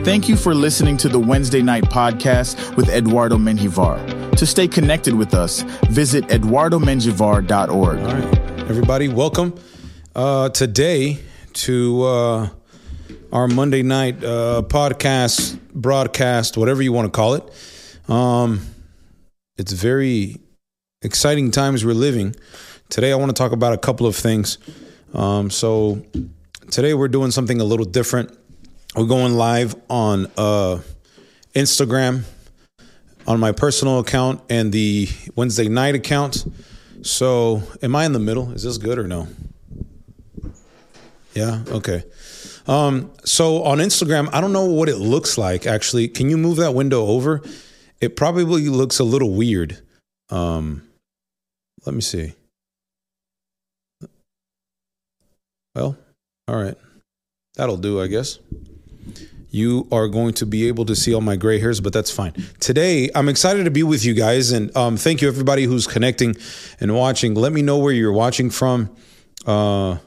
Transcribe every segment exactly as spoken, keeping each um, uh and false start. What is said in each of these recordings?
Thank you for listening to the Wednesday Night Podcast with Eduardo Menjivar. To stay connected with us, visit eduardo menjivar dot org. All right, everybody, welcome uh, today to uh, our Monday night uh, podcast, broadcast, whatever you want to call it. Um, it's very exciting times we're living. Today, I want to talk about a couple of things. Um, so today we're doing something a little different. We're going live on uh, Instagram, on my personal account and the Wednesday night account. So am I in the middle? Is this good or no? Yeah. Okay. Um, so on Instagram, I don't know what it looks like. Actually, can you move that window over? It probably looks a little weird. Um, let me see. Well, all right. That'll do, I guess. You are going to be able to see all my gray hairs, but that's fine. Today, I'm excited to be with you guys, and um, thank you everybody who's connecting and watching. Let me know where you're watching from. Uh,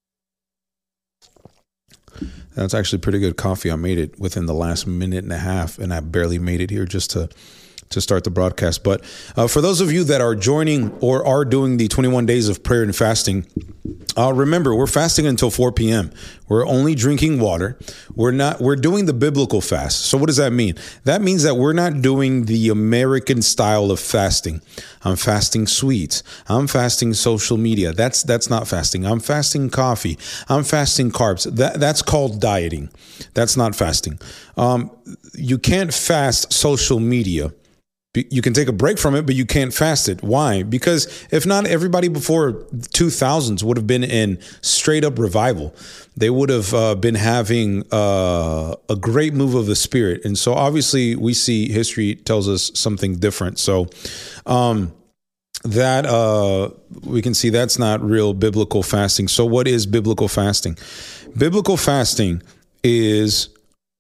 that's actually pretty good coffee. I made it within the last minute and a half, and I barely made it here just to to start the broadcast. But uh, for those of you that are joining or are doing the twenty-one days of prayer and fasting, uh, remember, we're fasting until four p.m. We're only drinking water. We're not, we're doing the biblical fast. So what does that mean? That means that we're not doing the American style of fasting. I'm fasting sweets. I'm fasting social media. That's, that's not fasting. I'm fasting coffee. I'm fasting carbs. That, that's called dieting. That's not fasting. Um, you can't fast social media. You can take a break from it, but you can't fast it. Why? Because if not, everybody before two thousands would have been in straight up revival. They would have uh, been having uh, a great move of the Spirit. And so obviously we see history tells us something different. So um, that uh, we can see that's not real biblical fasting. So what is biblical fasting? Biblical fasting is,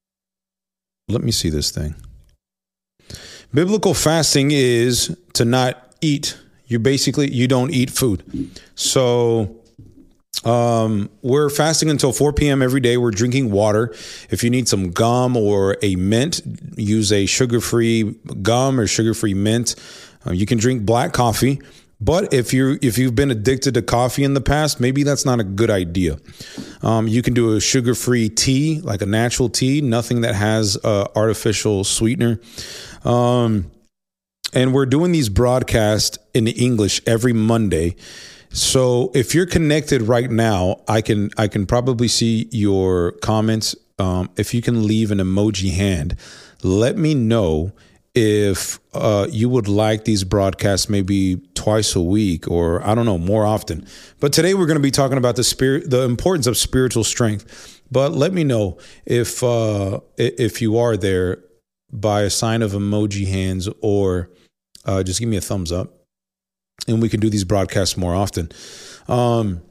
let me see this thing. Biblical fasting is to not eat. You basically, you don't eat food. So um, we're fasting until four p.m. every day. We're drinking water. If you need some gum or a mint, use a sugar-free gum or sugar-free mint. Uh, you can drink black coffee. But if you if you've been addicted to coffee in the past, maybe that's not a good idea. Um, you can do a sugar-free tea, like a natural tea, nothing that has uh, artificial sweetener. Um, and we're doing these broadcasts in English every Monday. So if you're connected right now, I can I can probably see your comments. Um, if you can leave an emoji hand, let me know if uh, you would like these broadcasts maybe twice a week or I don't know, more often. But today we're going to be talking about the spirit, the importance of spiritual strength. But let me know if uh, if you are there by a sign of emoji hands or uh, just give me a thumbs up and we can do these broadcasts more often. Um,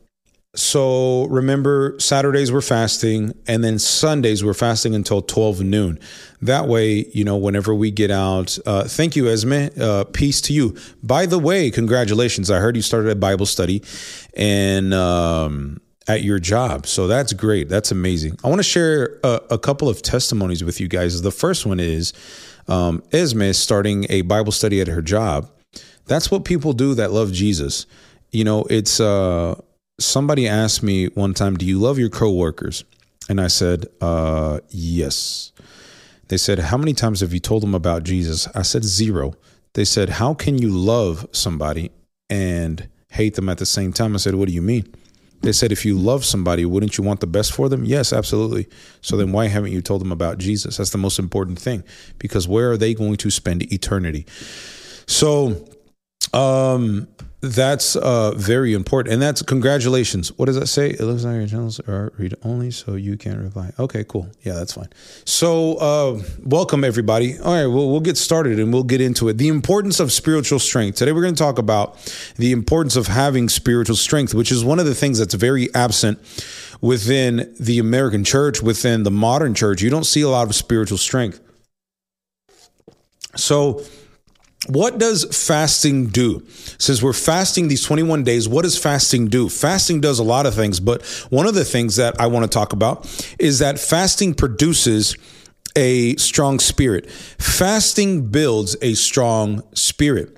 so remember, Saturdays we're fasting and then Sundays we're fasting until twelve noon. That way, you know, whenever we get out, uh, thank you, Esme. Uh, peace to you. By the way, congratulations. I heard you started a Bible study and um, at your job. So that's great. That's amazing. I want to share a, a couple of testimonies with you guys. The first one is um, Esme is starting a Bible study at her job. That's what people do that love Jesus. You know, it's uh, somebody asked me one time, do you love your coworkers? And I said, uh, yes. They said, how many times have you told them about Jesus? I said, zero. They said, how can you love somebody and hate them at the same time? I said, what do you mean? They said, if you love somebody, wouldn't you want the best for them? Yes, absolutely. So then why haven't you told them about Jesus? That's the most important thing, because where are they going to spend eternity? So um, that's uh, very important. And that's congratulations. What does that say? It looks like your channels are read only, so you can't reply. Okay, cool. Yeah, that's fine. So uh, welcome, everybody. All right, well, we'll get started and we'll get into it. The importance of spiritual strength. Today, we're going to talk about the importance of having spiritual strength, which is one of the things that's very absent within the American church, within the modern church. You don't see a lot of spiritual strength. So what does fasting do? Since we're fasting these twenty-one days, what does fasting do? Fasting does a lot of things, but one of the things that I want to talk about is that fasting produces a strong spirit. Fasting builds a strong spirit.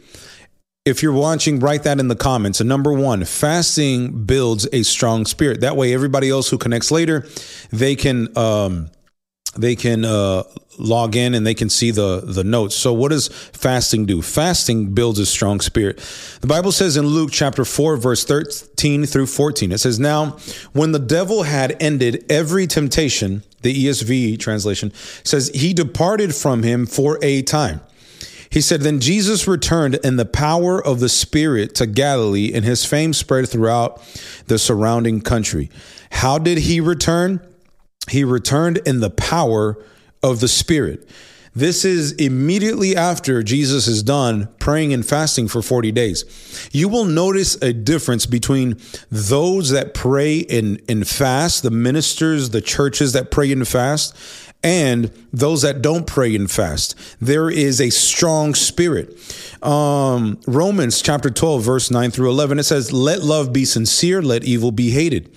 If you're watching, write that in the comments. And number one, fasting builds a strong spirit. That way, everybody else who connects later, they can um, they can uh, log in and they can see the the notes. So what does fasting do? Fasting builds a strong spirit. The Bible says in Luke chapter four, verse thirteen through fourteen, it says, "Now, when the devil had ended every temptation," the E S V translation says, "he departed from him for a time. He said, then Jesus returned in the power of the Spirit to Galilee, and his fame spread throughout the surrounding country." How did he return? He returned in the power of the Spirit. This is immediately after Jesus is done praying and fasting for forty days. You will notice a difference between those that pray and, and fast, the ministers, the churches that pray and fast, and those that don't pray and fast. There is a strong spirit. Um, Romans chapter twelve, verse nine through eleven, it says, "Let love be sincere, let evil be hated,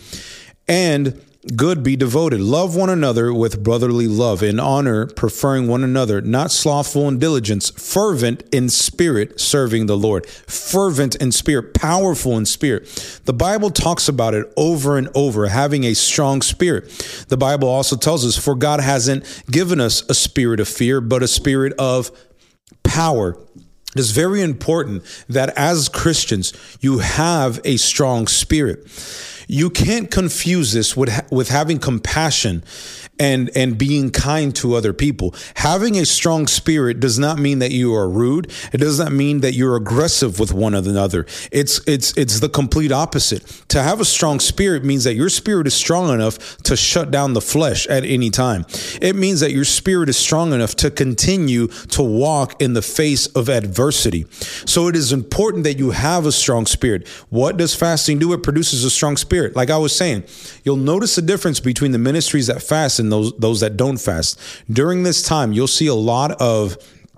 and good be devoted. Love one another with brotherly love, in honor, preferring one another, not slothful in diligence, fervent in spirit, serving the Lord." Fervent in spirit, powerful in spirit. The Bible talks about it over and over, having a strong spirit. The Bible also tells us, for God hasn't given us a spirit of fear, but a spirit of power. It is very important that as Christians, you have a strong spirit. You can't confuse this with with having compassion and and being kind to other people. Having a strong spirit does not mean that you are rude. It does not mean that you're aggressive with one another. It's it's it's the complete opposite. To have a strong spirit means that your spirit is strong enough to shut down the flesh at any time. It means that your spirit is strong enough to continue to walk in the face of adversity. So it is important that you have a strong spirit. What does fasting do? It produces a strong spirit. Like I was saying, you'll notice the difference between the ministries that fast and those those that don't fast. During this time, you'll see a lot of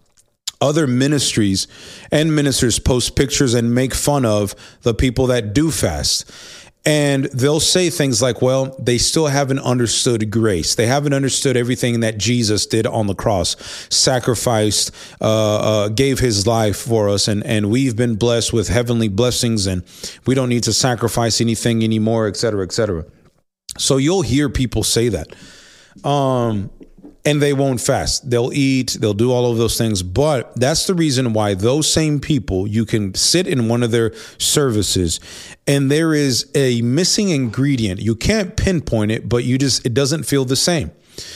other ministries and ministers post pictures and make fun of the people that do fast. And they'll say things like, well, they still haven't understood grace. They haven't understood everything that Jesus did on the cross, sacrificed, uh, uh, gave his life for us. And, and we've been blessed with heavenly blessings, and we don't need to sacrifice anything anymore, et cetera, et cetera. So you'll hear people say that. Um, and they won't fast. They'll eat, they'll do all of those things. But that's the reason why those same people, you can sit in one of their services and there is a missing ingredient. You can't pinpoint it, but you just, it doesn't feel the same.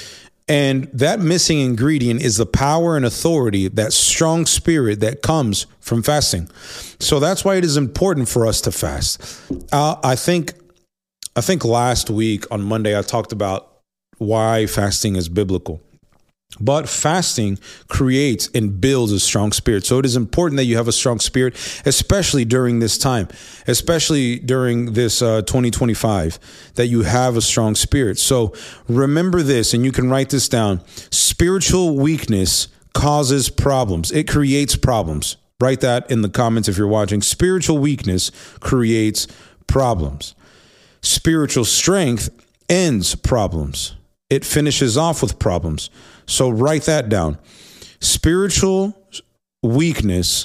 And that missing ingredient is the power and authority, that strong spirit that comes from fasting. So that's why it is important for us to fast. Uh, I think, I think last week on Monday, I talked about why fasting is biblical. But fasting creates and builds a strong spirit. So it is important that you have a strong spirit, especially during this time, especially during this uh, twenty twenty-five, that you have a strong spirit. So remember this, and you can write this down. Spiritual weakness causes problems. It creates problems. Write that in the comments if you're watching. Spiritual weakness creates problems. Spiritual strength ends problems. It finishes off with problems. So write that down. Spiritual weakness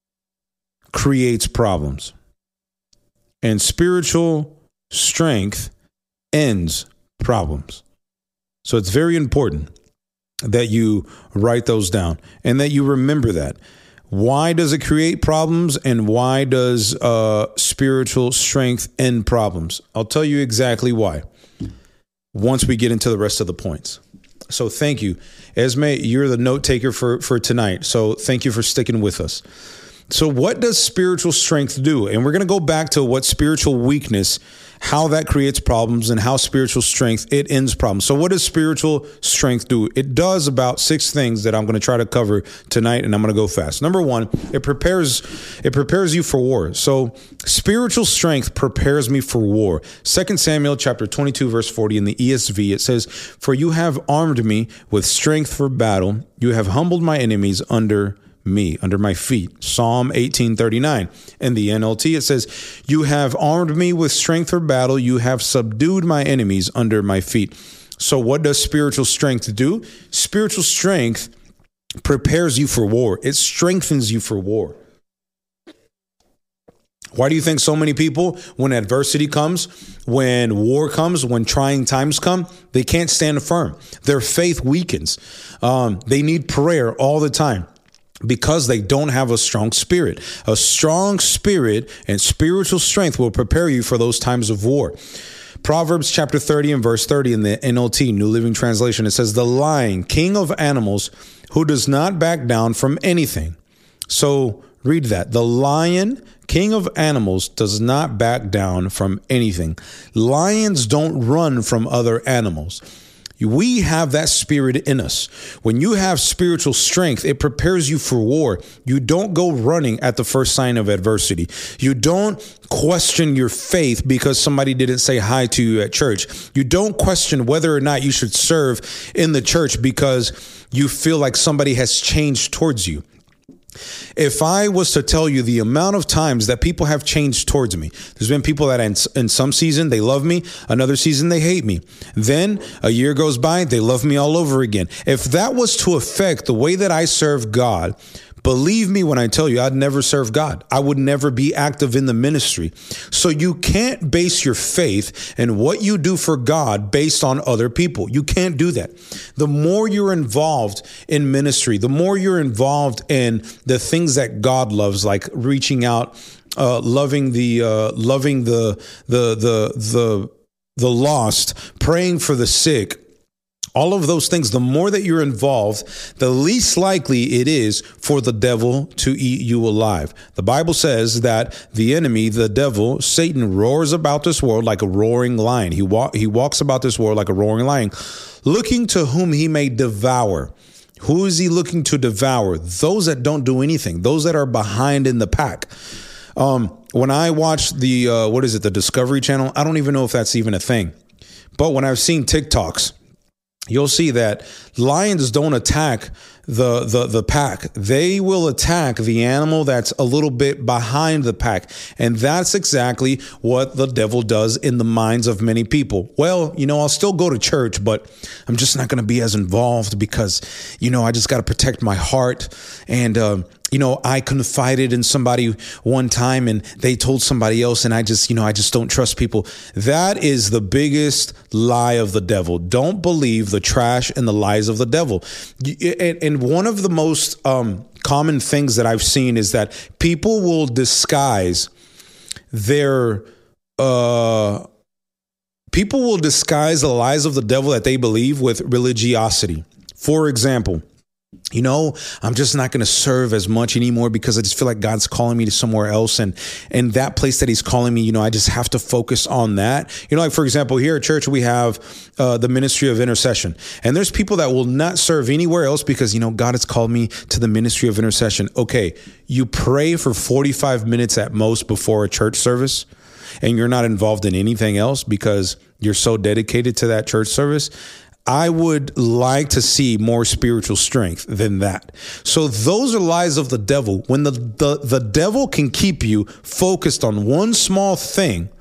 creates problems, and spiritual strength ends problems. So it's very important that you write those down and that you remember that. Why does it create problems, and why does uh, spiritual strength end problems? I'll tell you exactly why once we get into the rest of the points. So thank you. Esme, you're the note taker for, for tonight. So thank you for sticking with us. So what does spiritual strength do? And we're going to go back to what spiritual weakness, how that creates problems, and how spiritual strength, it ends problems. So what does spiritual strength do? It does about six things that I'm going to try to cover tonight, and I'm going to go fast. Number one, it prepares, it prepares you for war. So spiritual strength prepares me for war. Second Samuel chapter twenty-two, verse forty in the E S V, it says, "For you have armed me with strength for battle. You have humbled my enemies under me, under my feet." Psalm eighteen thirty-nine. In the N L T, it says, "You have armed me with strength for battle. You have subdued my enemies under my feet." So what does spiritual strength do? Spiritual strength prepares you for war. It strengthens you for war. Why do you think so many people, when adversity comes, when war comes, when trying times come, they can't stand firm? Their faith weakens. Um, they need prayer all the time because they don't have a strong spirit. A strong spirit and spiritual strength will prepare you for those times of war. Proverbs chapter thirty and verse thirty in the N L T, New Living Translation, it says, "The lion, king of animals, who does not back down from anything." So read that. The lion, king of animals, does not back down from anything. Lions don't run from other animals. We have that spirit in us. When you have spiritual strength, it prepares you for war. You don't go running at the first sign of adversity. You don't question your faith because somebody didn't say hi to you at church. You don't question whether or not you should serve in the church because you feel like somebody has changed towards you. If I was to tell you the amount of times that people have changed towards me, there's been people that in, in some season, they love me. Another season, they hate me. Then a year goes by, they love me all over again. If that was to affect the way that I serve God, believe me when I tell you, I'd never serve God. I would never be active in the ministry. So you can't base your faith and what you do for God based on other people. You can't do that. The more you're involved in ministry, the more you're involved in the things that God loves, like reaching out, uh, loving the, uh, loving the, the, the, the, the lost, praying for the sick, all of those things, the more that you're involved, the least likely it is for the devil to eat you alive. The Bible says that the enemy, the devil, Satan, roars about this world like a roaring lion. He, wa- he walks about this world like a roaring lion, looking to whom he may devour. Who is he looking to devour? Those that don't do anything, those that are behind in the pack. Um, when I watch the, uh, what is it, the Discovery Channel, I don't even know if that's even a thing. But when I've seen TikToks, you'll see that lions don't attack the, the, the pack. They will attack the animal that's a little bit behind the pack. And that's exactly what the devil does in the minds of many people. Well, you know, I'll still go to church, but I'm just not going to be as involved because, you know, I just got to protect my heart. And, um, you know, I confided in somebody one time and they told somebody else, and I just, you know, I just don't trust people. That is the biggest lie of the devil. Don't believe the trash and the lies of the devil. And one of the most um, common things that I've seen is that people will disguise their, uh, people will disguise the lies of the devil that they believe with religiosity. For example, you know, I'm just not going to serve as much anymore because I just feel like God's calling me to somewhere else. And, and that place that he's calling me, you know, I just have to focus on that. You know, like, for example, here at church, we have uh, the ministry of intercession. And there's people that will not serve anywhere else because, you know, God has called me to the ministry of intercession. Okay, you pray for forty-five minutes at most before a church service and you're not involved in anything else because you're so dedicated to that church service. I would like to see more spiritual strength than that. So those are lies of the devil. When the, the, the devil can keep you focused on one small thing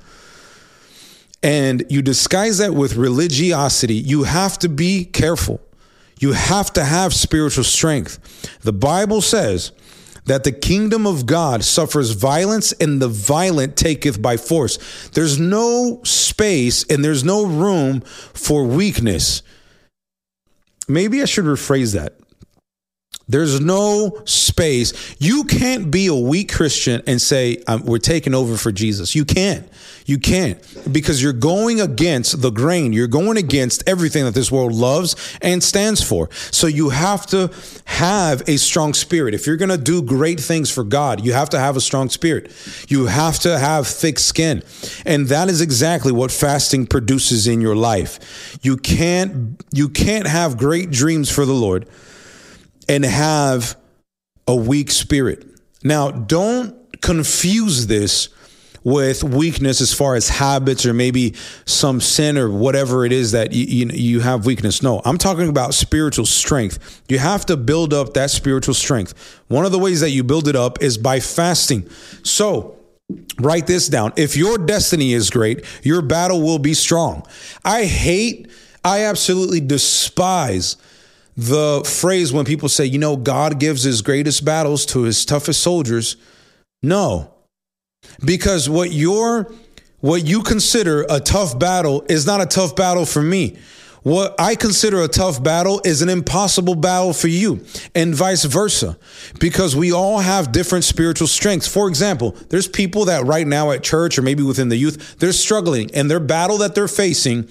and you disguise that with religiosity, you have to be careful. You have to have spiritual strength. The Bible says that the kingdom of God suffers violence and the violent taketh by force. There's no space and there's no room for weakness. Maybe I should rephrase that. There's no space. You can't be a weak Christian and say, um, we're taking over for Jesus. You can't. You can't, because you're going against the grain. You're going against everything that this world loves and stands for. So you have to have a strong spirit. If you're going to do great things for God, you have to have a strong spirit. You have to have thick skin. And that is exactly what fasting produces in your life. You can't, you can't have great dreams for the Lord and have a weak spirit. Now, don't confuse this with weakness as far as habits or maybe some sin or whatever it is that you, you, you have weakness. No, I'm talking about spiritual strength. You have to build up that spiritual strength. One of the ways that you build it up is by fasting. So write this down. If your destiny is great, your battle will be strong. I hate I absolutely despise the phrase when people say, you know, God gives his greatest battles to his toughest soldiers. No, because what you're, what you consider a tough battle is not a tough battle for me. What I consider a tough battle is an impossible battle for you, and vice versa, because we all have different spiritual strengths. For example, there's people that right now at church or maybe within the youth, they're struggling, and their battle that they're facing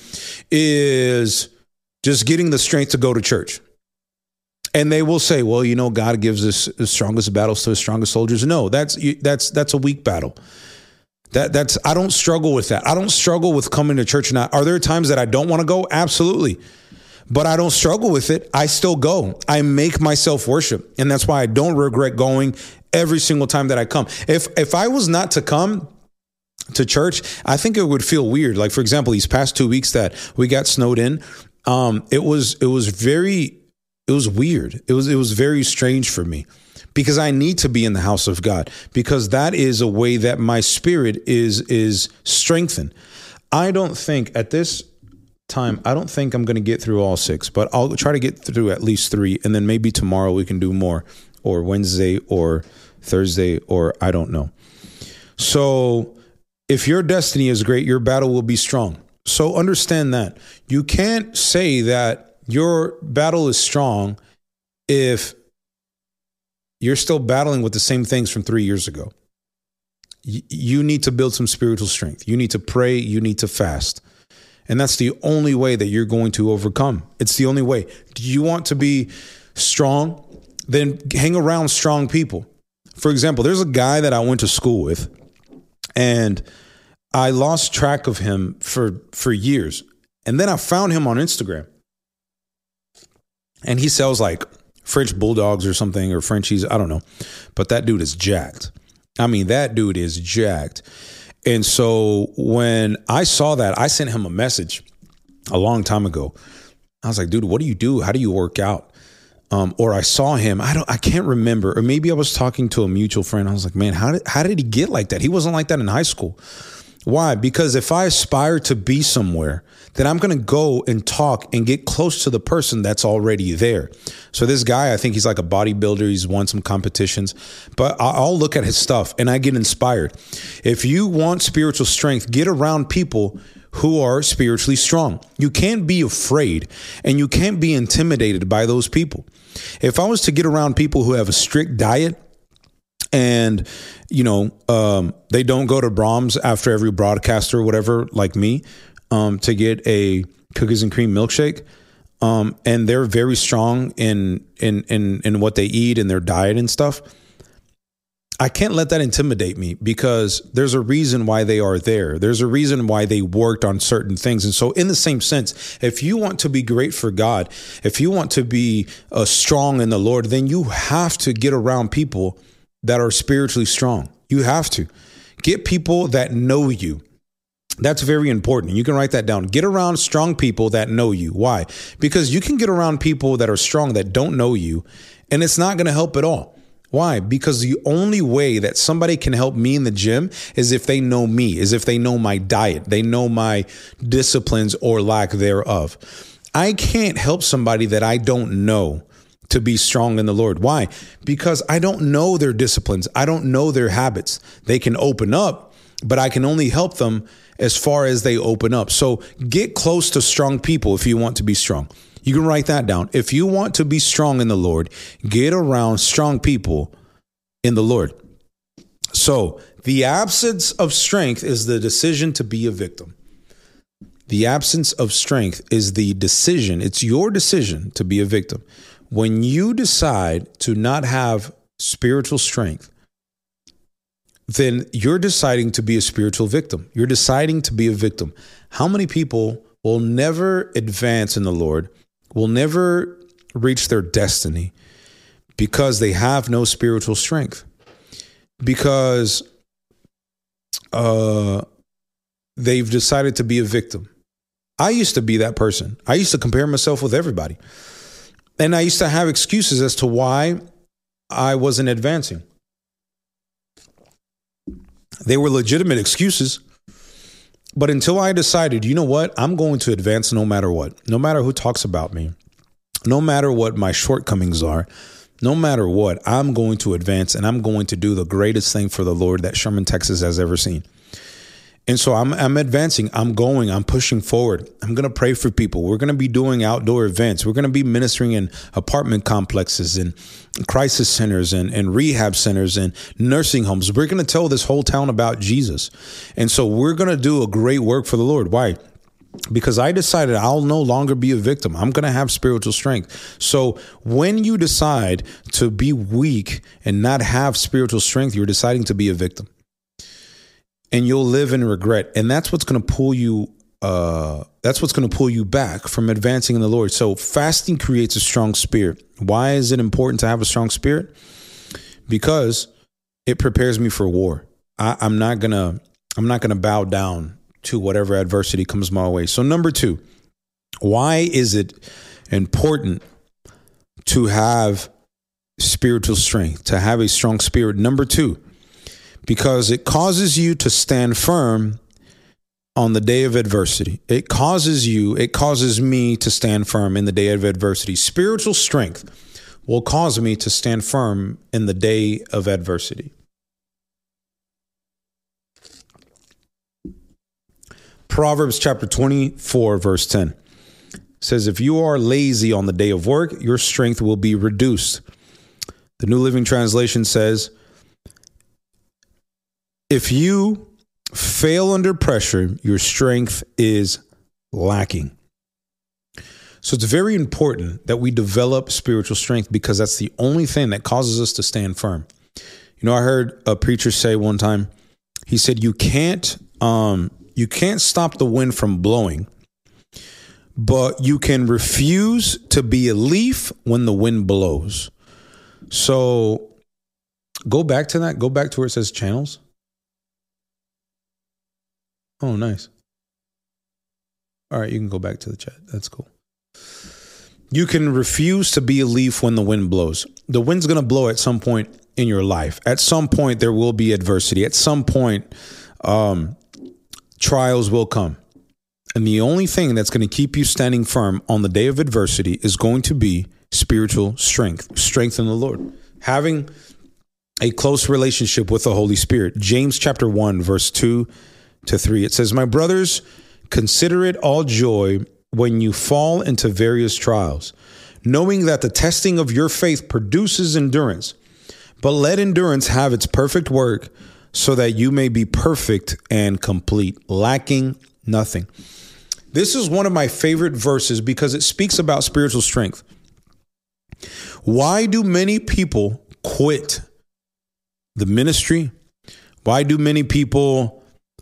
is just getting the strength to go to church. And they will say, well, you know, God gives us the strongest battles to his strongest soldiers. No, that's that's that's a weak battle. That that's I don't struggle with that. I don't struggle with coming to church. Now, are there times that I don't want to go? Absolutely. But I don't struggle with it. I still go. I make myself worship. And that's why I don't regret going every single time that I come. If if I was not to come to church, I think it would feel weird. Like, for example, these past two weeks that we got snowed in, um, it was it was very it was weird. It was it was very strange for me. Because I need to be in the house of God, because that is a way that my spirit is is strengthened. I don't think at this time, I don't think I'm going to get through all six, but I'll try to get through at least three. And then maybe tomorrow we can do more, or Wednesday or Thursday, or I don't know. So if your destiny is great, your battle will be strong. So understand that. You can't say that your battle is strong if you're still battling with the same things from three years ago. Y- you need to build some spiritual strength. You need to pray. You need to fast. And that's the only way that you're going to overcome. It's the only way. Do you want to be strong? Then hang around strong people. For example, there's a guy that I went to school with, and I lost track of him for, for years. And then I found him on Instagram. And he sells like French bulldogs or something, or Frenchies. I don't know. But that dude is jacked. I mean, that dude is jacked. And so when I saw that, I sent him a message a long time ago. I was like, dude, what do you do? How do you work out? Um, or I saw him. I don't, I can't remember. Or maybe I was talking to a mutual friend. I was like, man, how did, how did he get like that? He wasn't like that in high school. Why? Because if I aspire to be somewhere, then I'm going to go and talk and get close to the person that's already there. So this guy, I think he's like a bodybuilder. He's won some competitions, but I'll look at his stuff and I get inspired. If you want spiritual strength, get around people who are spiritually strong. You can't be afraid and you can't be intimidated by those people. If I was to get around people who have a strict diet, and, you know, um, they don't go to Brahms after every broadcast or whatever, like me, um, to get a cookies and cream milkshake. Um, and they're very strong in, in, in, in what they eat and their diet and stuff. I can't let that intimidate me, because there's a reason why they are there. There's a reason why they worked on certain things. And so in the same sense, if you want to be great for God, if you want to be uh, strong in the Lord, then you have to get around people that are spiritually strong. You have to get people that know you. That's very important. You can write that down. Get around strong people that know you. Why? Because you can get around people that are strong that don't know you, and it's not going to help at all. Why? Because the only way that somebody can help me in the gym is if they know me, is if they know my diet, they know my disciplines or lack thereof. I can't help somebody that I don't know to be strong in the Lord. Why? Because I don't know their disciplines. I don't know their habits. They can open up, but I can only help them as far as they open up. So get close to strong people if you want to be strong. You can write that down. If you want to be strong in the Lord, get around strong people in the Lord. So the absence of strength is the decision to be a victim. The absence of strength is the decision. It's your decision to be a victim. When you decide to not have spiritual strength, then you're deciding to be a spiritual victim. You're deciding to be a victim. How many people will never advance in the Lord, will never reach their destiny because they have no spiritual strength? Because uh, they've decided to be a victim. I used to be that person. I used to compare myself with everybody. And I used to have excuses as to why I wasn't advancing. They were legitimate excuses. But until I decided, you know what, I'm going to advance no matter what, no matter who talks about me, no matter what my shortcomings are, no matter what, I'm going to advance and I'm going to do the greatest thing for the Lord that Sherman, Texas has ever seen. And so I'm I'm advancing. I'm going. I'm pushing forward. I'm going to pray for people. We're going to be doing outdoor events. We're going to be ministering in apartment complexes and crisis centers and, and rehab centers and nursing homes. We're going to tell this whole town about Jesus. And so we're going to do a great work for the Lord. Why? Because I decided I'll no longer be a victim. I'm going to have spiritual strength. So when you decide to be weak and not have spiritual strength, you're deciding to be a victim. And you'll live in regret. And that's what's going to pull you, uh, that's what's going to pull you back from advancing in the Lord. So fasting creates a strong spirit. Why is it important to have a strong spirit? Because it prepares me for war. I, I'm not going to, I'm not going to bow down to whatever adversity comes my way. So number two, why is it important to have spiritual strength, to have a strong spirit? Number two, because it causes you to stand firm on the day of adversity. It causes you, it causes me to stand firm in the day of adversity. Spiritual strength will cause me to stand firm in the day of adversity. Proverbs chapter twenty-four, verse ten says, if you are lazy on the day of work, your strength will be reduced. The New Living Translation says, if you fail under pressure, your strength is lacking. So it's very important that we develop spiritual strength because that's the only thing that causes us to stand firm. You know, I heard a preacher say one time, he said, you can't, um, you can't stop the wind from blowing, but you can refuse to be a leaf when the wind blows. So go back to that. Go back to where it says channels. Oh, nice. All right, you can go back to the chat. That's cool. You can refuse to be a leaf when the wind blows. The wind's going to blow at some point in your life. At some point, there will be adversity. At some point, um, trials will come. And the only thing that's going to keep you standing firm on the day of adversity is going to be spiritual strength, strength in the Lord. Having a close relationship with the Holy Spirit. James chapter one, verse two to three. It says, my brothers, consider it all joy when you fall into various trials, knowing that the testing of your faith produces endurance. But let endurance have its perfect work so that you may be perfect and complete, lacking nothing. This is one of my favorite verses because it speaks about spiritual strength. Why do many people quit the ministry? Why do many people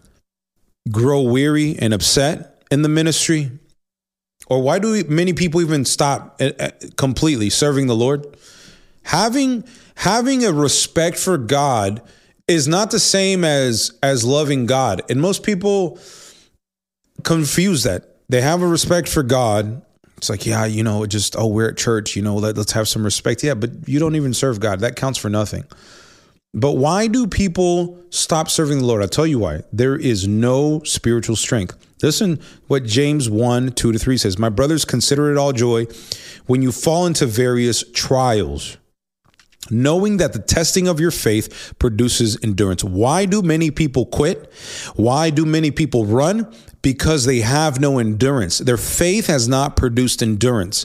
grow weary and upset in the ministry? Or why do many people even stop completely serving the Lord? Having having a respect for God is not the same as as loving God. And most people confuse that. They have a respect for God. It's like, yeah, you know, just, oh, we're at church, you know, let, let's have some respect. Yeah, but you don't even serve God. That counts for nothing. But why do people stop serving the Lord? I'll tell you why. There is no spiritual strength. Listen what James one, two to three says. My brothers, consider it all joy when you fall into various trials, knowing that the testing of your faith produces endurance. Why do many people quit? Why do many people run? Because they have no endurance. Their faith has not produced endurance.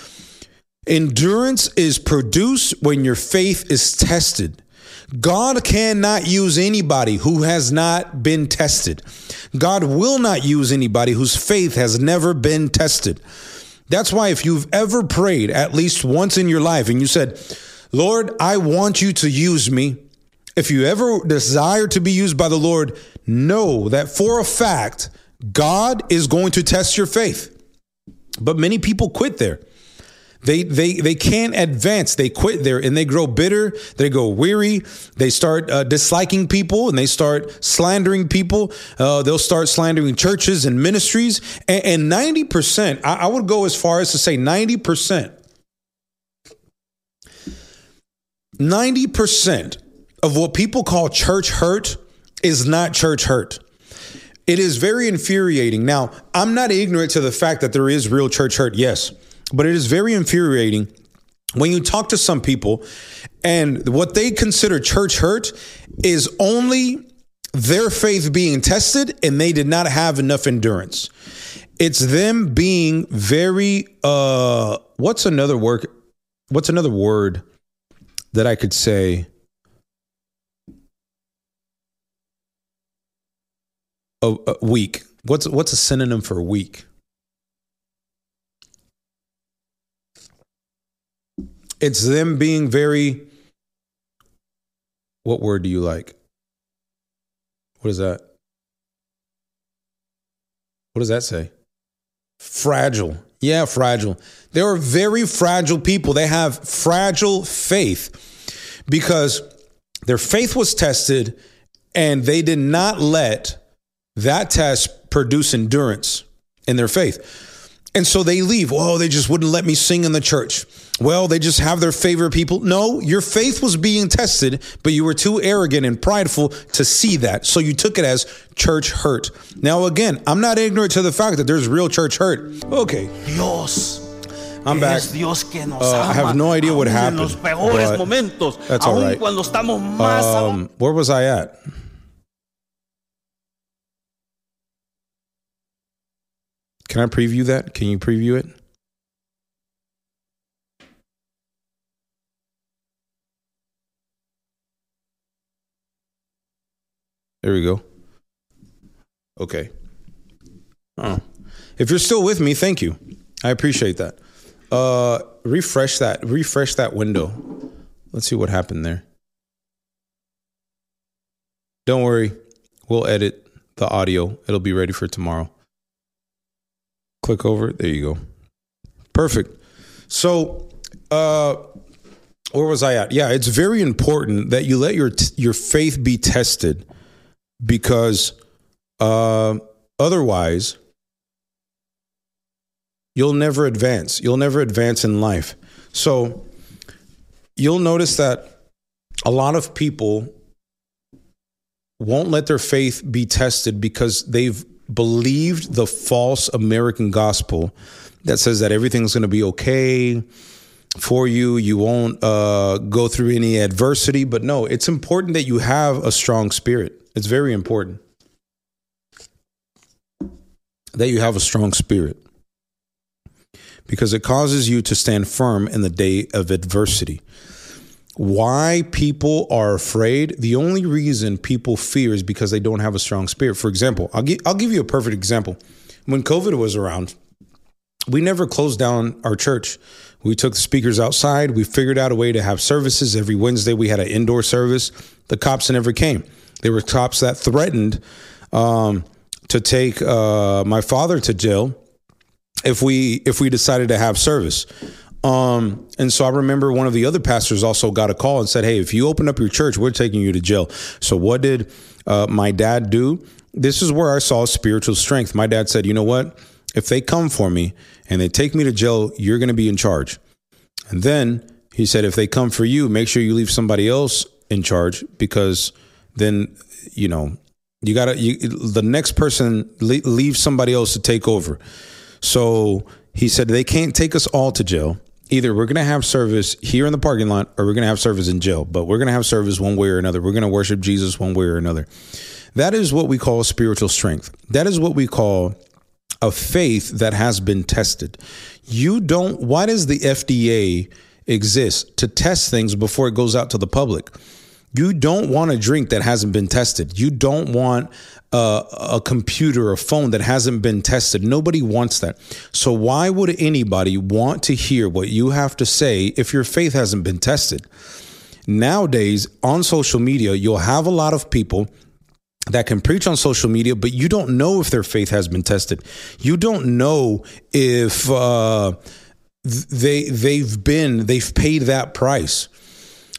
Endurance is produced when your faith is tested. God cannot use anybody who has not been tested. God will not use anybody whose faith has never been tested. That's why if you've ever prayed at least once in your life and you said, Lord, I want you to use me. If you ever desire to be used by the Lord, know that for a fact, God is going to test your faith. But many people quit there. They they they can't advance. They quit there and they grow bitter. They go weary. They start uh, disliking people and they start slandering people. Uh, they'll start slandering churches and ministries. And, and ninety percent, I, I would go as far as to say ninety percent, ninety percent of what people call church hurt is not church hurt. it is very infuriating. Now, I'm not ignorant to the fact that there is real church hurt. Yes, but it is very infuriating when you talk to some people and what they consider church hurt is only their faith being tested and they did not have enough endurance. It's them being very, uh, what's another word? What's another word that I could say? Oh, uh, weak. What's, what's a synonym for weak? It's them being very, what word do you like? What is that? What does that say? Fragile. Yeah, fragile. They are very fragile people. They have fragile faith because their faith was tested and they did not let that test produce endurance in their faith. And so they leave. Oh, they just wouldn't let me sing in the church. Well, they just have their favorite people. No, your faith was being tested, but you were too arrogant and prideful to see that. So you took it as church hurt. Now, again, I'm not ignorant to the fact that there's real church hurt. Okay. Dios. I'm back. Uh, I have no idea what happened. But that's all right. Um, where was I at? Can I preview that? Can you preview it? There we go. Okay. Oh. If you're still with me, thank you. I appreciate that. Uh, refresh that. Refresh that window. Let's see what happened there. Don't worry. We'll edit the audio. It'll be ready for tomorrow. Click over it. There you go. Perfect. So, uh, where was I at? Yeah, it's very important that you let your t- your faith be tested because uh, otherwise you'll never advance. You'll never advance in life. So you'll notice that a lot of people won't let their faith be tested because they've believed the false American gospel that says that everything's going to be okay for you. You won't uh, go through any adversity. But no, it's important that you have a strong spirit. It's very important that you have a strong spirit because it causes you to stand firm in the day of adversity. Why people are afraid, the only reason people fear is because they don't have a strong spirit. For example, I'll give, I'll give you a perfect example. When COVID was around, we never closed down our church. We took the speakers outside. We figured out a way to have services. Every Wednesday, we had an indoor service. The cops never came. There were cops that threatened um, to take uh, my father to jail if we if we decided to have service. Um, and so I remember one of the other pastors also got a call and said, hey, if you open up your church, we're taking you to jail. So what did uh, my dad do? This is where I saw spiritual strength. My dad said, you know what? If they come for me and they take me to jail, you're going to be in charge. And then he said, if they come for you, make sure you leave somebody else in charge because then, you know, you got to you, the next person leave, leave somebody else to take over. So he said, they can't take us all to jail. Either we're going to have service here in the parking lot or we're going to have service in jail, but we're going to have service one way or another. We're going to worship Jesus one way or another. That is what we call spiritual strength. That is what we call a faith that has been tested. You don't, why does the F D A exist? To test things before it goes out to the public. You don't want a drink that hasn't been tested. You don't want a, a computer, a phone that hasn't been tested. Nobody wants that. So why would anybody want to hear what you have to say if your faith hasn't been tested? Nowadays, on social media, you'll have a lot of people that can preach on social media, but you don't know if their faith has been tested. You don't know if uh, they, they've been, they've paid that price.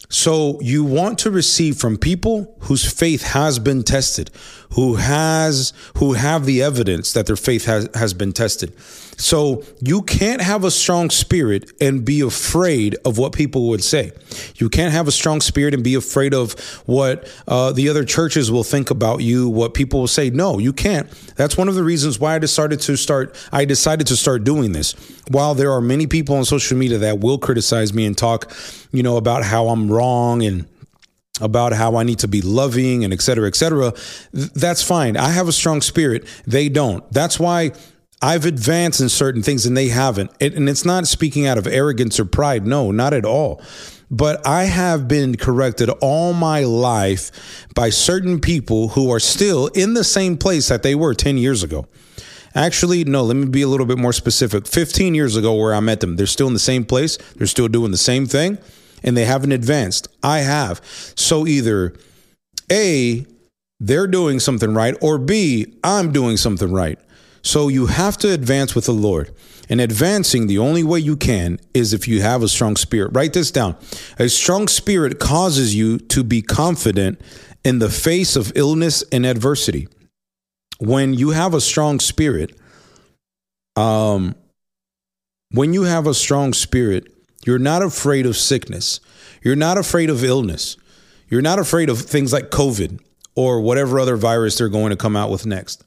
So you want to receive from people whose faith has been tested, who has, who have the evidence that their faith has, has been tested. So you can't have a strong spirit and be afraid of what people would say. You can't have a strong spirit and be afraid of what uh, the other churches will think about you, what people will say. No, you can't. That's one of the reasons why I decided to start. I decided to start doing this. While there are many people on social media that will criticize me and talk, you know, about how I'm wrong and about how I need to be loving and et cetera, et cetera, that's fine. I have a strong spirit. They don't. That's why I've advanced in certain things and they haven't. It, and it's not speaking out of arrogance or pride. No, not at all. But I have been corrected all my life by certain people who are still in the same place that they were ten years ago. Actually, no, let me be a little bit more specific. fifteen years ago where I met them, they're still in the same place. They're still doing the same thing and they haven't advanced. I have. So either A, they're doing something right, or B, I'm doing something right. So you have to advance with the Lord. And advancing, the only way you can is if you have a strong spirit. Write this down. A strong spirit causes you to be confident in the face of illness and adversity. When you have a strong spirit, um, when you have a strong spirit, you're not afraid of sickness. You're not afraid of illness. You're not afraid of things like COVID or whatever other virus they're going to come out with next.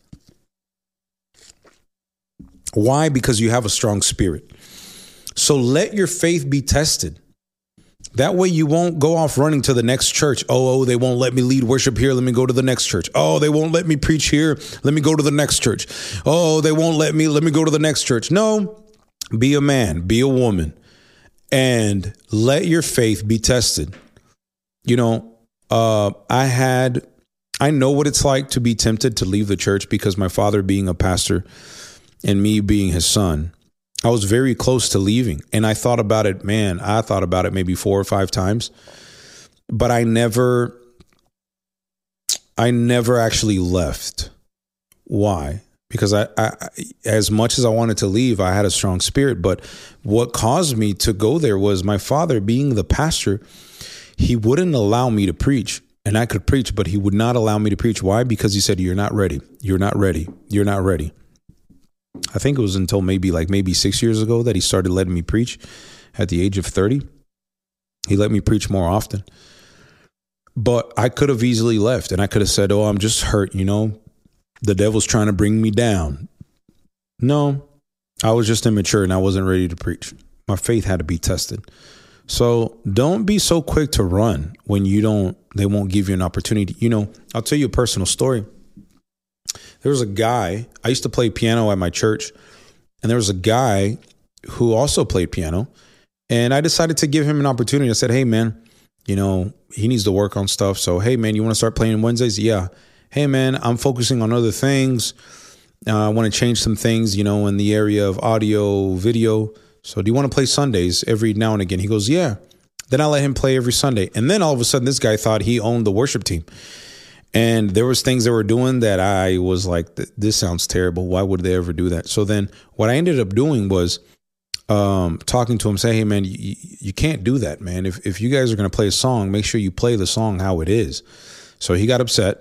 Why? Because you have a strong spirit. So let your faith be tested. That way you won't go off running to the next church. Oh, oh, they won't let me lead worship here. Let me go to the next church. Oh, they won't let me preach here. Let me go to the next church. Oh, they won't let me. Let me go to the next church. No, be a man, be a woman, and let your faith be tested. You know, uh, I had, I know what it's like to be tempted to leave the church because my father being a pastor and me being his son, I was very close to leaving. And I thought about it, man, I thought about it maybe four or five times, but I never, I never actually left. Why? Because I, I, as much as I wanted to leave, I had a strong spirit. But what caused me to go there was my father being the pastor. He wouldn't allow me to preach. And I could preach, but he would not allow me to preach. Why? Because he said, you're not ready. You're not ready. You're not ready. I think it was until maybe like maybe six years ago that he started letting me preach at the age of thirty. He let me preach more often. But I could have easily left and I could have said, oh, I'm just hurt. You know, the devil's trying to bring me down. No, I was just immature and I wasn't ready to preach. My faith had to be tested. So don't be so quick to run when you don't, they won't give you an opportunity. You know, I'll tell you a personal story. There was a guy, I used to play piano at my church, and there was a guy who also played piano, and I decided to give him an opportunity. I said, hey, man, you know, he needs to work on stuff. So, hey, man, you want to start playing Wednesdays? Yeah. Hey, man, I'm focusing on other things. Uh, I want to change some things, you know, in the area of audio, video. So do you want to play Sundays every now and again? He goes, yeah. Then I let him play every Sunday. And then all of a sudden, this guy thought he owned the worship team. And there was things they were doing that I was like, this sounds terrible. Why would they ever do that? So then what I ended up doing was um, talking to him, say, hey, man, you, you can't do that, man. If if you guys are going to play a song, make sure you play the song how it is. So he got upset.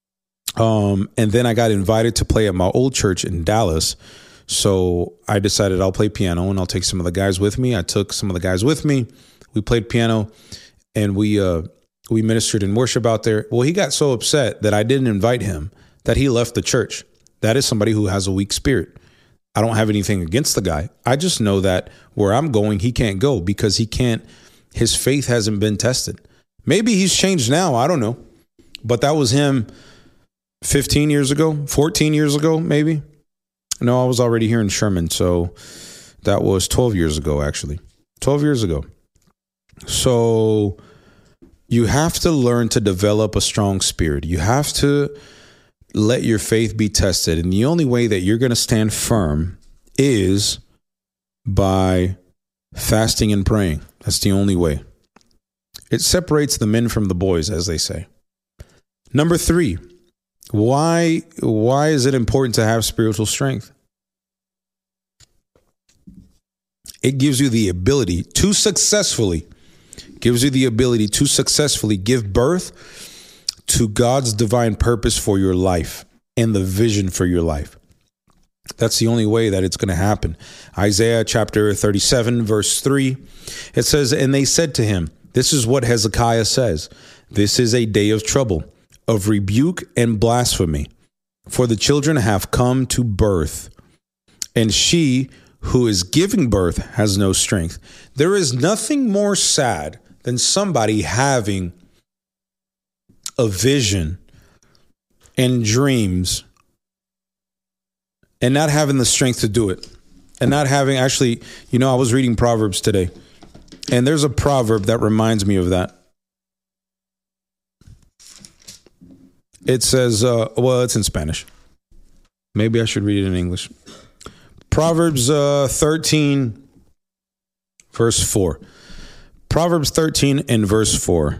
Um, and then I got invited to play at my old church in Dallas. So I decided I'll play piano and I'll take some of the guys with me. I took some of the guys with me. We played piano and we uh We ministered in worship out there. Well, he got so upset that I didn't invite him that he left the church. That is somebody who has a weak spirit. I don't have anything against the guy. I just know that where I'm going, he can't go because he can't, his faith hasn't been tested. Maybe he's changed now. I don't know. But that was him fifteen years ago, fourteen years ago, maybe. No, I was already here in Sherman. So that was twelve years ago, actually. twelve years ago. So you have to learn to develop a strong spirit. You have to let your faith be tested. And the only way that you're going to stand firm is by fasting and praying. That's the only way. It separates the men from the boys, as they say. Number three, why, why is it important to have spiritual strength? It gives you the ability to successfully gives you the ability to successfully give birth to God's divine purpose for your life and the vision for your life. That's the only way that it's going to happen. Isaiah chapter thirty-seven, verse three, it says, and they said to him, this is what Hezekiah says. This is a day of trouble, of rebuke and blasphemy. For the children have come to birth, and she who is giving birth has no strength. There is nothing more sad than somebody having a vision and dreams and not having the strength to do it. And not having, actually, you know, I was reading Proverbs today, and there's a proverb that reminds me of that. It says, uh, well, it's in Spanish. Maybe I should read it in English. Proverbs uh, thirteen, verse four. Proverbs thirteen and verse four.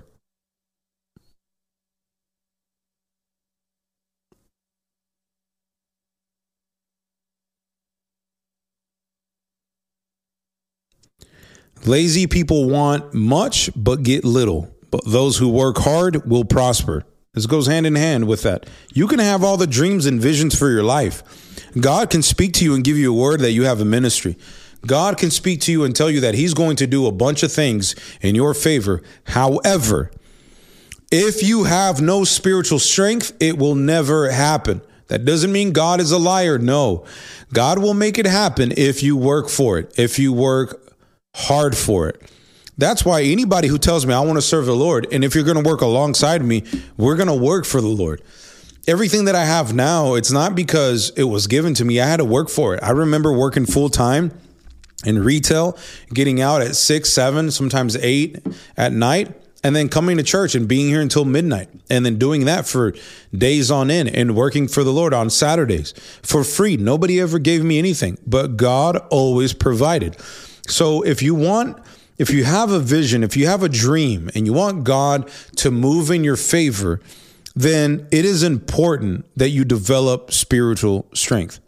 Lazy people want much, but get little. But those who work hard will prosper. This goes hand in hand with that. You can have all the dreams and visions for your life. God can speak to you and give you a word that you have a ministry. God can speak to you and tell you that he's going to do a bunch of things in your favor. However, if you have no spiritual strength, it will never happen. That doesn't mean God is a liar. No, God will make it happen if you work for it, if you work hard for it. That's why anybody who tells me I want to serve the Lord, and if you're going to work alongside me, we're going to work for the Lord. Everything that I have now, it's not because it was given to me. I had to work for it. I remember working full time in retail, getting out at six, seven, sometimes eight at night, and then coming to church and being here until midnight, and then doing that for days on end and working for the Lord on Saturdays for free. Nobody ever gave me anything, but God always provided. So if you want, if you have a vision, if you have a dream and you want God to move in your favor, then it is important that you develop spiritual strength.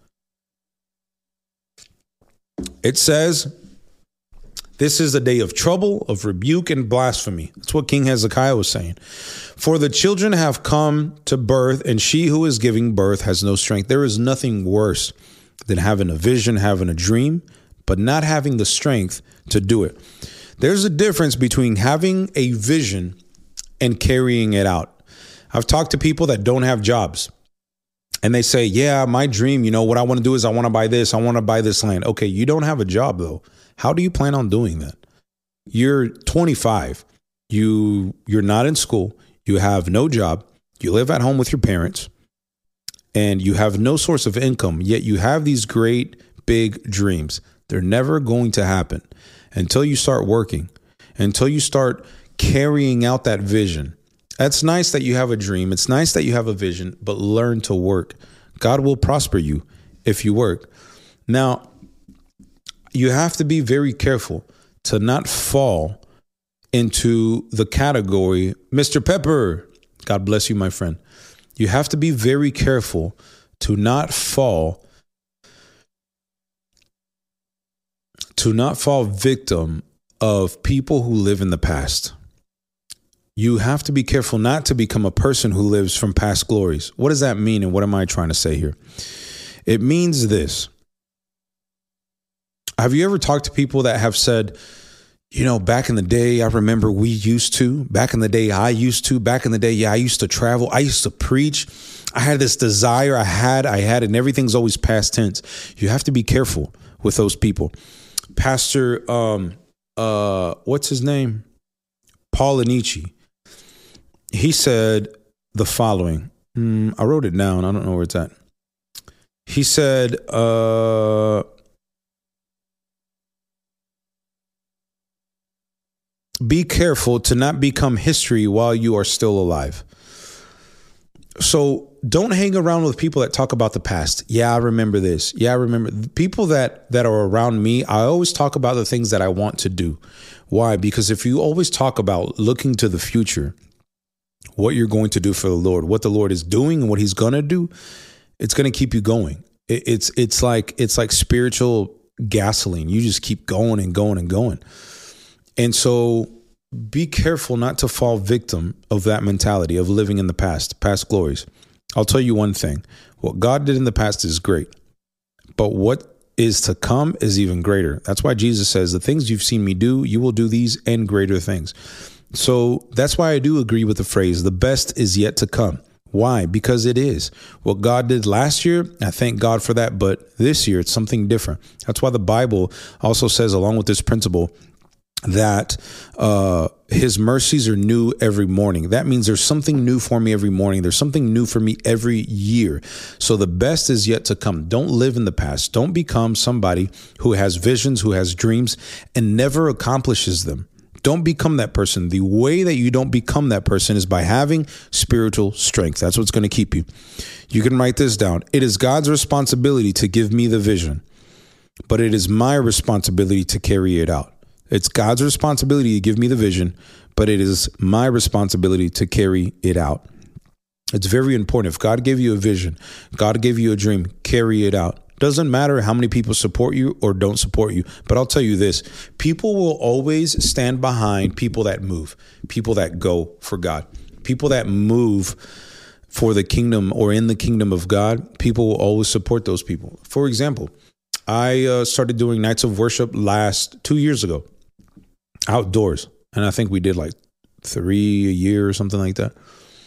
It says, this is a day of trouble, of rebuke and blasphemy. That's what King Hezekiah was saying. For the children have come to birth, and she who is giving birth has no strength. There is nothing worse than having a vision, having a dream, but not having the strength to do it. There's a difference between having a vision and carrying it out. I've talked to people that don't have jobs, and they say, yeah, my dream, you know, what I want to do is I want to buy this. I want to buy this land. Okay, you don't have a job, though. How do you plan on doing that? You're twenty-five. You, you're not in school. You have no job. You live at home with your parents, and you have no source of income, yet you have these great, big dreams. They're never going to happen until you start working, until you start carrying out that vision. That's nice that you have a dream. It's nice that you have a vision, but learn to work. God will prosper you if you work. Now, you have to be very careful to not fall into the category, Mister Pepper, God bless you, my friend. You have to be very careful to not fall to not fall victim of people who live in the past. You have to be careful not to become a person who lives from past glories. What does that mean? And what am I trying to say here? It means this. Have you ever talked to people that have said, you know, back in the day, I remember we used to, back in the day, I used to, back in the day, yeah, I used to travel. I used to preach. I had this desire. I had, I had, and everything's always past tense. You have to be careful with those people. Pastor, um, uh, what's his name? Paul Anici. He said the following. Mm, I wrote it down. I don't know where it's at. He said, uh, be careful to not become history while you are still alive. So don't hang around with people that talk about the past. Yeah, I remember this. Yeah, I remember. The people that, that are around me, I always talk about the things that I want to do. Why? Because if you always talk about looking to the future, what you're going to do for the Lord, what the Lord is doing and what he's going to do, it's going to keep you going. It, it's it's like it's like spiritual gasoline. You just keep going and going and going. And so be careful not to fall victim of that mentality of living in the past, past glories. I'll tell you one thing. What God did in the past is great, but what is to come is even greater. That's why Jesus says, the things you've seen me do, you will do these and greater things. So that's why I do agree with the phrase, the best is yet to come. Why? Because it is. What God did last year, I thank God for that. But this year, it's something different. That's why the Bible also says, along with this principle, that uh, his mercies are new every morning. That means there's something new for me every morning. There's something new for me every year. So the best is yet to come. Don't live in the past. Don't become somebody who has visions, who has dreams, and never accomplishes them. Don't become that person. The way that you don't become that person is by having spiritual strength. That's what's going to keep you. You can write this down. It is God's responsibility to give me the vision, but it is my responsibility to carry it out. It's God's responsibility to give me the vision, but it is my responsibility to carry it out. It's very important. If God gave you a vision, God gave you a dream, carry it out. Doesn't matter how many people support you or don't support you. But I'll tell you this, people will always stand behind people that move, people that go for God, people that move for the kingdom or in the kingdom of God. People will always support those people. For example, I uh, started doing nights of worship last two years ago, outdoors. And I think we did like three a year or something like that.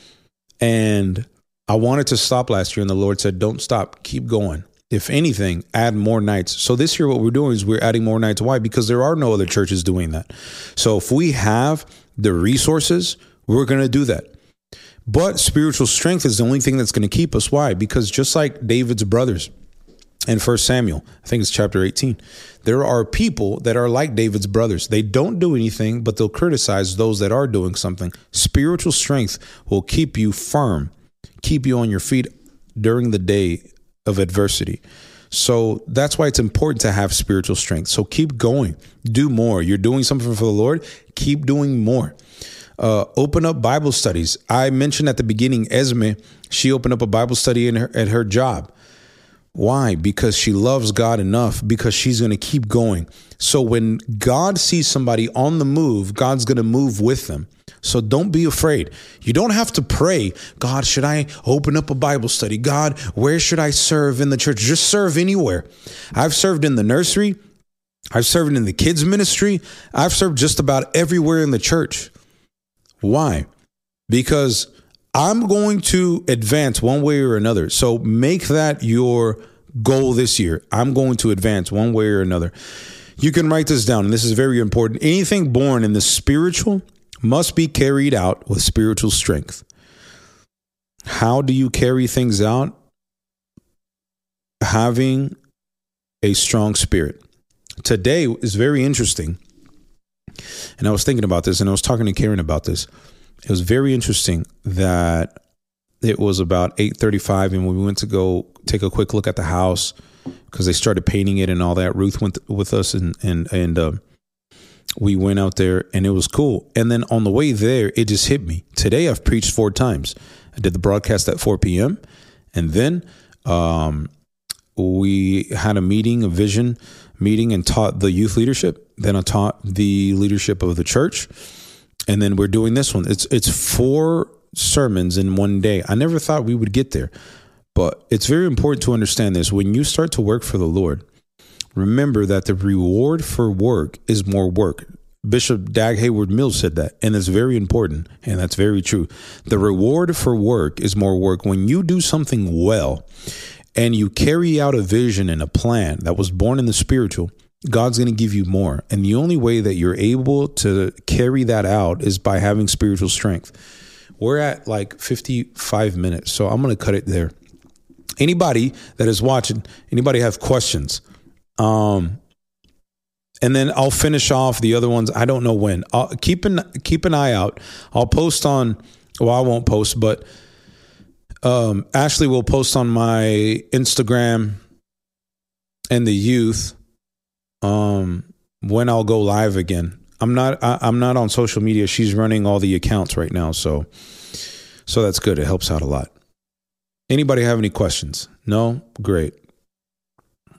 And I wanted to stop last year. And the Lord said, don't stop, keep going. If anything, add more nights. So this year, what we're doing is we're adding more nights. Why? Because there are no other churches doing that. So if we have the resources, we're going to do that. But spiritual strength is the only thing that's going to keep us. Why? Because just like David's brothers in First Samuel, I think it's chapter eighteen, there are people that are like David's brothers. They don't do anything, but they'll criticize those that are doing something. Spiritual strength will keep you firm, keep you on your feet during the day of adversity. So that's why it's important to have spiritual strength. So keep going, do more. You're doing something for the Lord. Keep doing more. Uh, open up Bible studies. I mentioned at the beginning, Esme, she opened up a Bible study in her, at her job. Why? Because she loves God enough, because she's going to keep going. So when God sees somebody on the move, God's going to move with them. So don't be afraid. You don't have to pray, God, should I open up a Bible study? God, where should I serve in the church? Just serve anywhere. I've served in the nursery. I've served in the kids ministry. I've served just about everywhere in the church. Why? Because I'm going to advance one way or another. So make that your goal this year. I'm going to advance one way or another. You can write this down, and this is very important. Anything born in the spiritual must be carried out with spiritual strength. How do you carry things out? Having a strong spirit. Today is very interesting. And I was thinking about this, and I was talking to Karen about this. It was very interesting that it was about eight thirty-five, and when we went to go take a quick look at the house, because they started painting it and all that, Ruth went with us, and and and uh, we went out there, and it was cool. And then on the way there, it just hit me. Today, I've preached four times. I did the broadcast at four p.m., and then um, we had a meeting, a vision meeting, and taught the youth leadership. Then I taught the leadership of the church. And then we're doing this one. It's it's four sermons in one day. I never thought we would get there. But it's very important to understand this. When you start to work for the Lord, remember that the reward for work is more work. Bishop Dag Hayward-Mills said that, and it's very important, and that's very true. The reward for work is more work. When you do something well and you carry out a vision and a plan that was born in the spiritual, God's going to give you more. And the only way that you're able to carry that out is by having spiritual strength. We're at like fifty-five minutes, so I'm going to cut it there. Anybody that is watching, anybody have questions? Um, and then I'll finish off the other ones. I don't know when. I'll keep an, keep an eye out. I'll post on, well, I won't post, but um, Ashley will post on my Instagram and the youth Um, when I'll go live again. I'm not, I, I'm not on social media. She's running all the accounts right now. So, so that's good. It helps out a lot. Anybody have any questions? No? Great.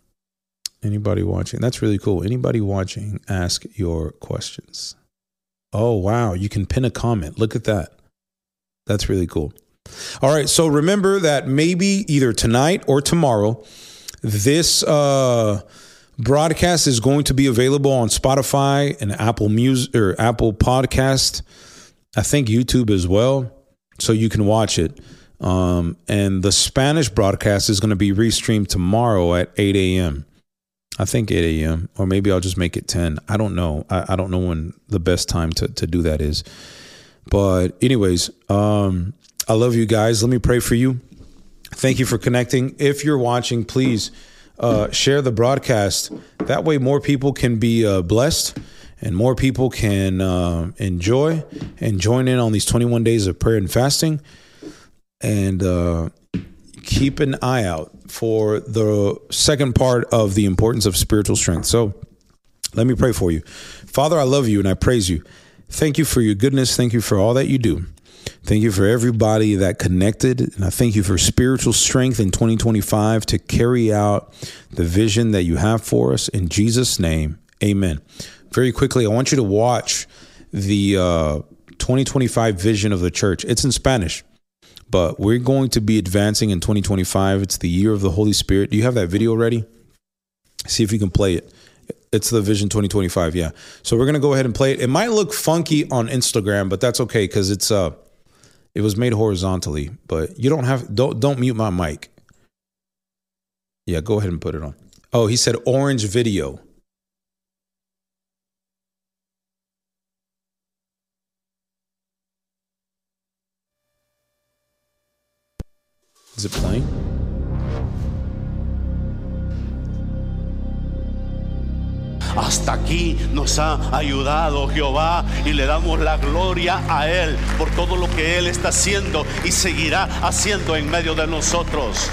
Anybody watching? That's really cool. Anybody watching, ask your questions. Oh, wow. You can pin a comment. Look at that. That's really cool. All right. So remember that maybe either tonight or tomorrow, this uh, broadcast is going to be available on Spotify and Apple Music or Apple Podcast. I think YouTube as well. So you can watch it. Um, and the Spanish broadcast is going to be restreamed tomorrow at eight a.m. I think eight a.m. or maybe I'll just make it ten. I don't know. I, I don't know when the best time to, to do that is. But anyways, um, I love you guys. Let me pray for you. Thank you for connecting. If you're watching, please uh, share the broadcast. That way more people can be uh, blessed and more people can uh, enjoy and join in on these twenty-one days of prayer and fasting. And uh, keep an eye out for the second part of the importance of spiritual strength. So let me pray for you. Father, I love you and I praise you. Thank you for your goodness. Thank you for all that you do. Thank you for everybody that connected. And I thank you for spiritual strength in twenty twenty-five to carry out the vision that you have for us. In Jesus' name, amen. Very quickly, I want you to watch the uh, twenty twenty-five vision of the church. It's in Spanish, but we're going to be advancing in twenty twenty-five. It's the year of the Holy Spirit. Do you have that video ready? See if you can play it. It's the Vision twenty twenty-five. Yeah. So we're going to go ahead and play it. It might look funky on Instagram, but that's okay because it's uh, it was made horizontally. But you don't have don't don't mute my mic. Yeah, go ahead and put it on. Oh, he said orange video. Is it playing? Hasta aquí nos ha ayudado Jehová y le damos la gloria a Él por todo lo que Él está haciendo y seguirá haciendo en medio de nosotros.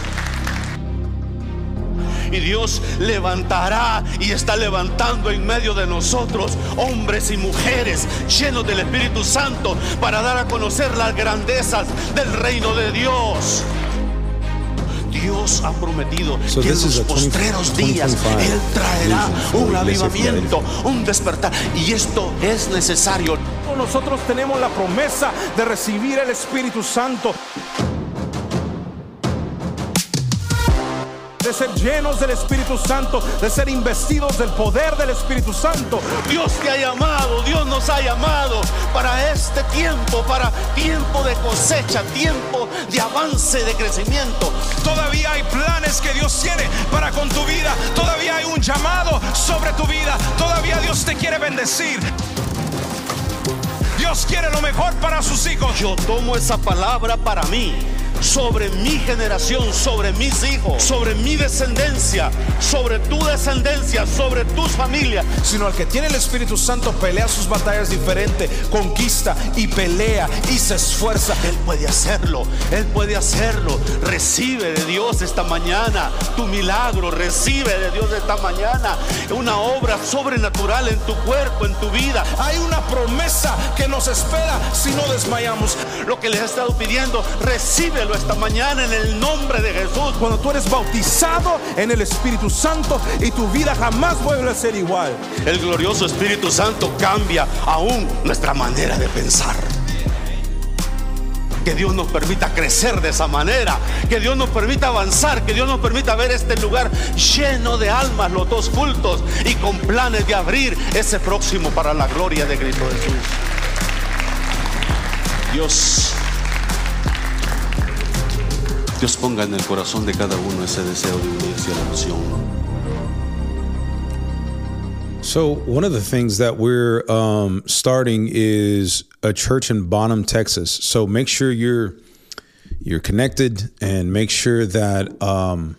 Y Dios levantará y está levantando en medio de nosotros hombres y mujeres llenos del Espíritu Santo para dar a conocer las grandezas del reino de Dios. Dios ha prometido so que en los twenty, postreros días Él traerá un avivamiento, un despertar, y esto es necesario. Nosotros tenemos la promesa de recibir el Espíritu Santo, de ser llenos del Espíritu Santo, de ser investidos del poder del Espíritu Santo. Dios te ha llamado, Dios nos ha llamado para este tiempo, para tiempo de cosecha, tiempo de avance, de crecimiento. Todavía hay planes que Dios tiene para con tu vida, todavía hay un llamado sobre tu vida, todavía Dios te quiere bendecir. Dios quiere lo mejor para sus hijos. Yo tomo esa palabra para mí, sobre mi generación, sobre mis hijos, sobre mi descendencia, sobre tu descendencia, sobre tus familias. Sino al que tiene el Espíritu Santo pelea sus batallas diferente, conquista y pelea y se esfuerza. Él puede hacerlo, Él puede hacerlo. Recibe de Dios esta mañana tu milagro, recibe de Dios esta mañana una obra sobrenatural en tu cuerpo, en tu vida. Hay una promesa que nos espera si no desmayamos. Lo que les he estado pidiendo, recíbelo esta mañana en el nombre de Jesús. Cuando tú eres bautizado en el Espíritu Santo y tu vida jamás vuelve a ser igual. El glorioso Espíritu Santo cambia aún nuestra manera de pensar. Que Dios nos permita crecer de esa manera, que Dios nos permita avanzar, que Dios nos permita ver este lugar lleno de almas, los dos cultos, y con planes de abrir ese próximo para la gloria de Cristo Jesús. Dios Dios ponga en el corazón de cada uno ese deseo de unirse a la nación. So one of the things that we're um, starting is a church in Bonham, Texas. So make sure you're you're connected and make sure that. Um,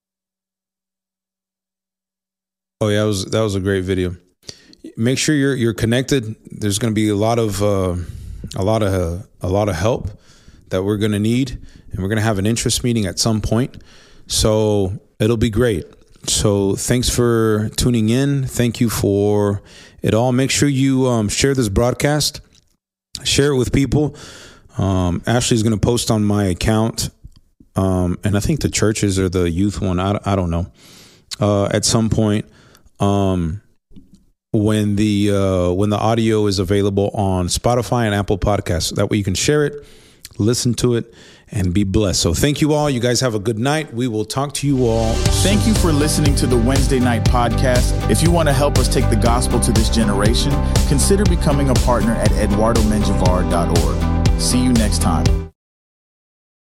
oh yeah, that was that was a great video. Make sure you're you're connected. There's going to be a lot of uh, a lot of uh, a lot of help that we're going to need, and we're going to have an interest meeting at some point. So it'll be great. So thanks for tuning in. Thank you for it all. Make sure you um, share this broadcast, share it with people. Um, Ashley's going to post on my account. Um, and I think the churches or the youth one, I, I don't know, uh, at some point. Um, when the uh, when the audio is available on Spotify and Apple Podcasts. That way you can share it, listen to it, and be blessed. So thank you all. You guys have a good night. We will talk to you all soon. Thank you for listening to the Wednesday Night Podcast. If you want to help us take the gospel to this generation, consider becoming a partner at eduardo menjivar dot org. See you next time.